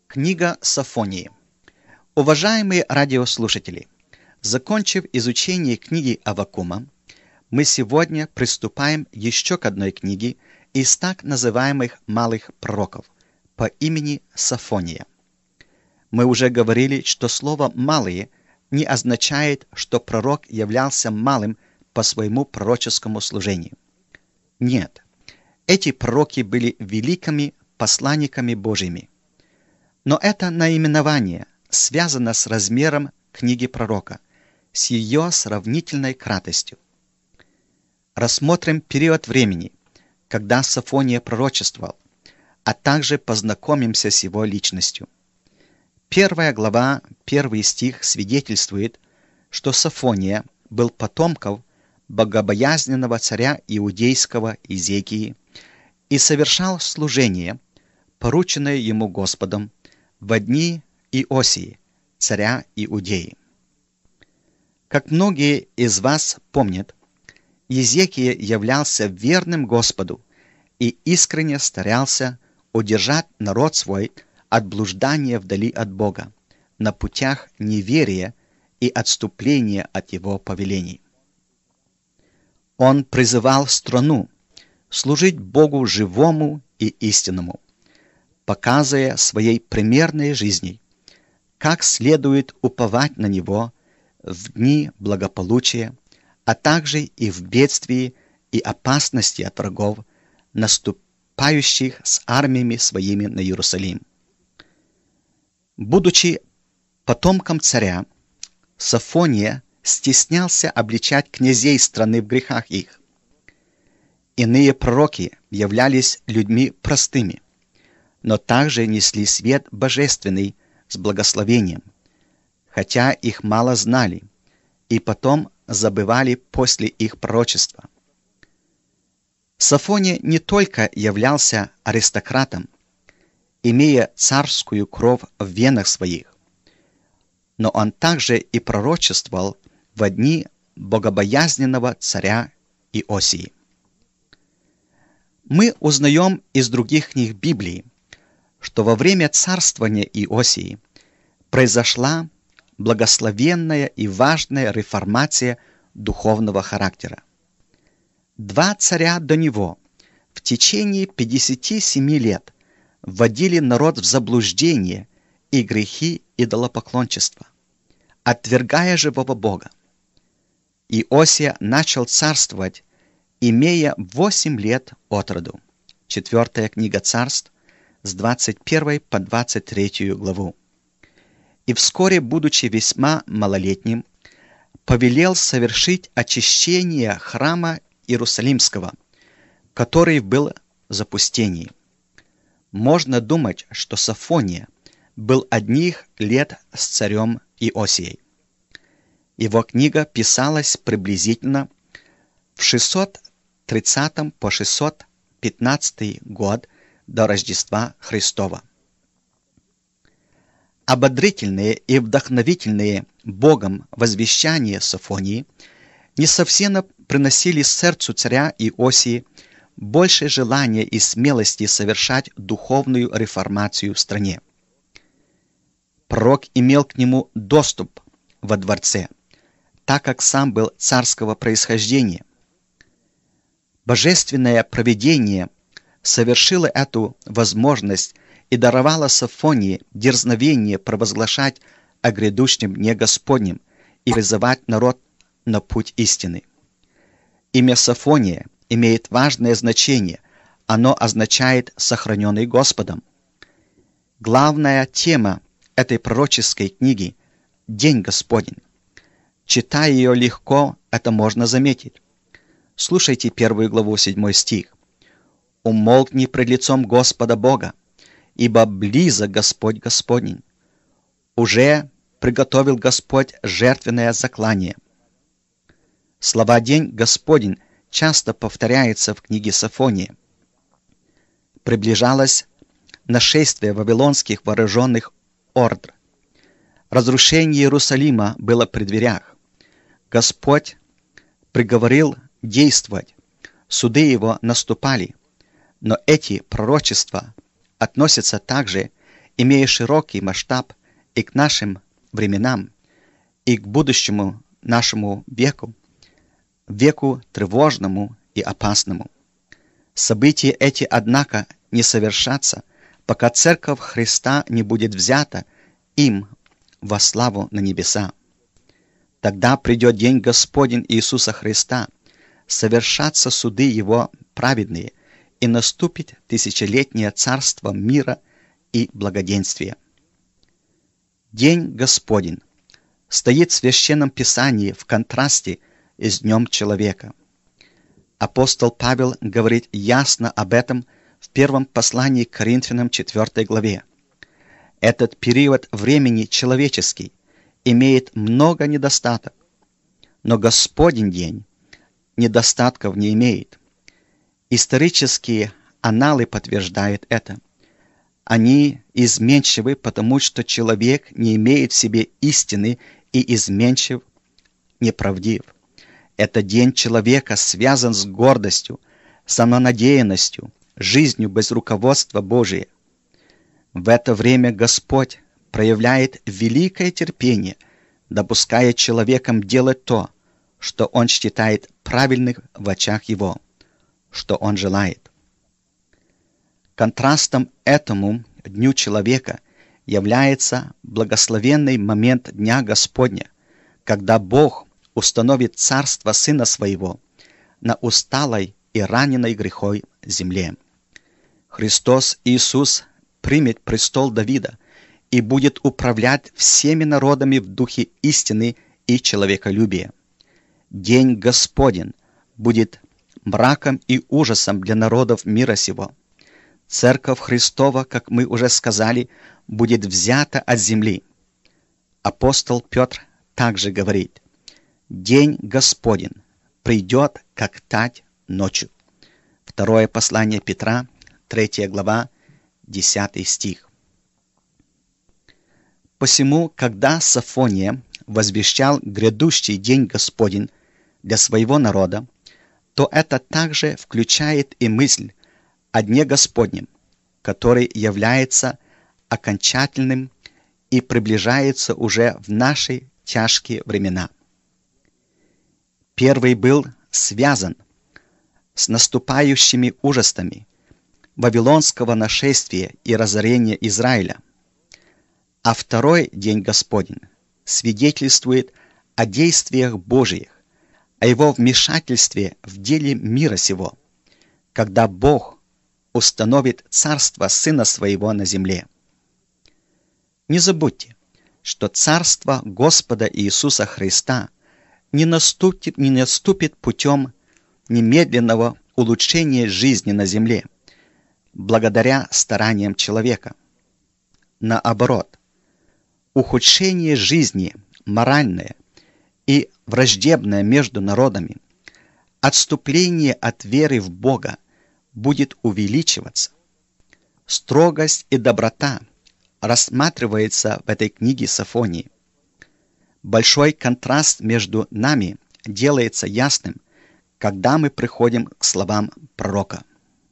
Книга Софонии. Уважаемые радиослушатели, закончив изучение книги Аввакума, мы сегодня приступаем еще к одной книге из так называемых малых пророков по имени Софония. Мы уже говорили, что слово «малые» не означает, что пророк являлся малым по своему пророческому служению. Нет, эти пророки были великими посланниками Божьими. Но это наименование связано с размером книги пророка, с ее сравнительной кратостью. Рассмотрим период времени, когда Софония пророчествовал, а также познакомимся с его личностью. 1 глава, 1 стих свидетельствует, что Софония был потомком богобоязненного царя иудейского Изекии и совершал служение, порученное ему Господом, во дни Иосии, царя Иудеи. Как многие из вас помнят, Изекия являлся верным Господу и искренне старался удержать народ свой от блуждания вдали от Бога, на путях неверия и отступления от Его повелений. Он призывал страну служить Богу живому и истинному, показывая своей примерной жизнью, как следует уповать на Него в дни благополучия, а также и в бедствии и опасности от врагов, наступающих с армиями своими на Иерусалим. Будучи потомком царя, Софония стеснялся обличать князей страны в грехах их. Иные пророки являлись людьми простыми, но также несли свет божественный с благословением, хотя их мало знали, и потом забывали после их пророчества. Софония не только являлся аристократом, имея царскую кровь в венах своих, но он также и пророчествовал во дни богобоязненного царя Иосии. Мы узнаем из других книг Библии, что во время царствования Иосии произошла благословенная и важная реформация духовного характера. Два царя до него в течение 57 лет вводили народ в заблуждение и грехи идолопоклончества, отвергая живого Бога. Иосия начал царствовать, имея 8 лет от роду. 4 книга Царств, с 21 по 23 главу. И вскоре, будучи весьма малолетним, повелел совершить очищение храма Иерусалимского, который был в запустении. Можно думать, что Софония был одних лет с царем Иосией. Его книга писалась приблизительно в 630 по 615 год до Рождества Христова. Ободрительные и вдохновительные Богом возвещания Софонии несовсем приносили сердцу царя Иосии больше желания и смелости совершать духовную реформацию в стране. Пророк имел к нему доступ во дворце, так как сам был царского происхождения. Божественное провидение совершило эту возможность и даровало Софонии дерзновение провозглашать о грядущем дне Господнем и призывать народ на путь истины. Имя Софония имеет важное значение, оно означает «сохраненный Господом». Главная тема этой пророческой книги – День Господень. Читая ее легко, это можно заметить. Слушайте 1 главу 7 стих. «Умолкни пред лицом Господа Бога, ибо близок Господь Господень. Уже приготовил Господь жертвенное заклание». Слова «День Господень» часто повторяются в книге Софонии. Приближалось нашествие вавилонских вооруженных орд. Разрушение Иерусалима было при дверях. Господь приговорил действовать, суды его наступали, но эти пророчества относятся также имея широкий масштаб и к нашим временам, и к будущему нашему веку, веку тревожному и опасному. События эти, однако, не совершатся, пока Церковь Христа не будет взята им во славу на небеса. Тогда придет день Господень Иисуса Христа, совершатся суды Его праведные, и наступит тысячелетнее царство мира и благоденствия. День Господень стоит в Священном Писании в контрасте с Днем Человека. Апостол Павел говорит ясно об этом в первом послании к Коринфянам 4 главе. Этот период времени человеческий имеет много недостатков, но Господень день недостатков не имеет. Исторические аналы подтверждают это. Они изменчивы, потому что человек не имеет в себе истины и изменчив, неправдив. Этот день человека связан с гордостью, самонадеянностью, жизнью без руководства Божия. В это время Господь проявляет великое терпение, допуская человеком делать то, что он считает правильным в очах его, что он желает. Контрастом этому Дню Человека является благословенный момент Дня Господня, когда Бог установит царство Сына Своего на усталой и раненой грехой земле. Христос Иисус примет престол Давида и будет управлять всеми народами в духе истины и человеколюбия. День Господень будет мраком и ужасом для народов мира сего. Церковь Христова, как мы уже сказали, будет взята от земли. Апостол Петр также говорит: «День Господень придет, как тать ночью». Второе послание Петра, 3 глава, 10 стих. Посему, когда Софония возвещал грядущий день Господень для своего народа, то это также включает и мысль о Дне Господнем, который является окончательным и приближается уже в наши тяжкие времена. Первый был связан с наступающими ужасами вавилонского нашествия и разорения Израиля, а второй день Господень свидетельствует о действиях Божьих, о Его вмешательстве в деле мира сего, когда Бог установит царство Сына Своего на земле. Не забудьте, что царство Господа Иисуса Христа не наступит путем немедленного улучшения жизни на земле, благодаря стараниям человека. Наоборот, ухудшение жизни моральное и враждебное между народами, отступление от веры в Бога будет увеличиваться. Строгость и доброта рассматривается в этой книге Софонии. Большой контраст между нами делается ясным, когда мы приходим к словам пророка.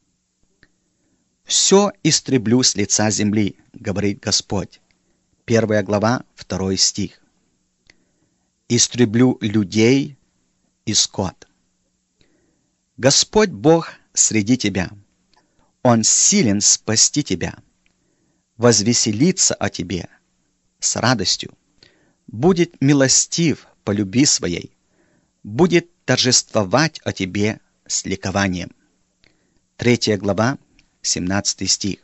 «Все истреблю с лица земли, говорит Господь». 1 глава, 2 стих. «Истреблю людей и скот». Господь Бог среди тебя. Он силен спасти тебя, возвеселиться о тебе с радостью, будет милостив по любви своей, будет торжествовать о тебе с ликованием. 3 глава, 17 стих.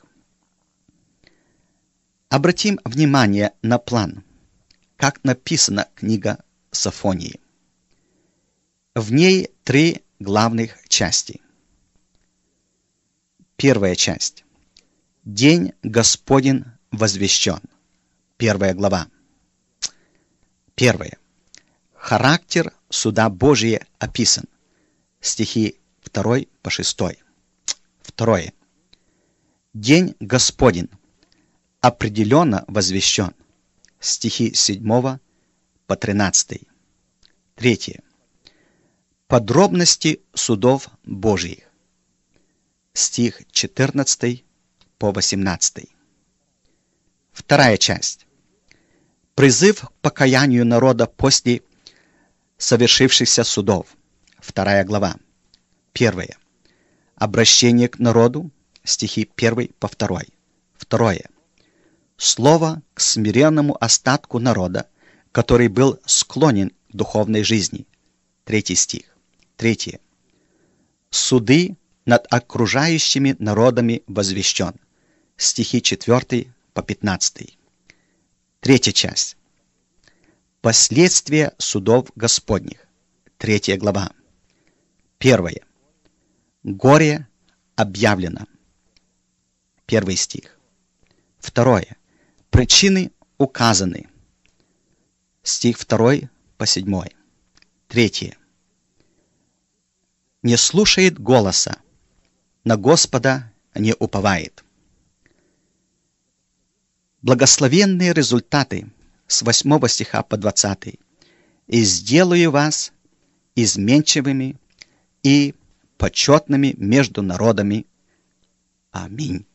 Обратим внимание на план, как написана книга Софонии. В ней 3 главных части. Первая часть. День Господень возвещен. 1 глава. Первое. Характер суда Божия описан. Стихи 2 по 6. Второе. День Господень определенно возвещен. Стихи 7 по 13. Третье. Подробности судов Божьих. Стих 14 по 18. Вторая часть. Призыв к покаянию народа после совершившихся судов. 2 глава. 1. Обращение к народу. Стихи 1 по 2. 2. Слово к смиренному остатку народа, который был склонен к духовной жизни. 3 стих. 3. Суды над окружающими народами возвещен. Стихи 4 по 15. Третья часть. Последствия судов Господних. 3 глава. 1. Горе объявлено. 1 стих. 2. Причины указаны. Стих 2 по 7. 3. Не слушает голоса, на Господа не уповает. Благословенные результаты с 8 стиха по 20. «И сделаю вас изменчивыми и почетными между народами». Аминь.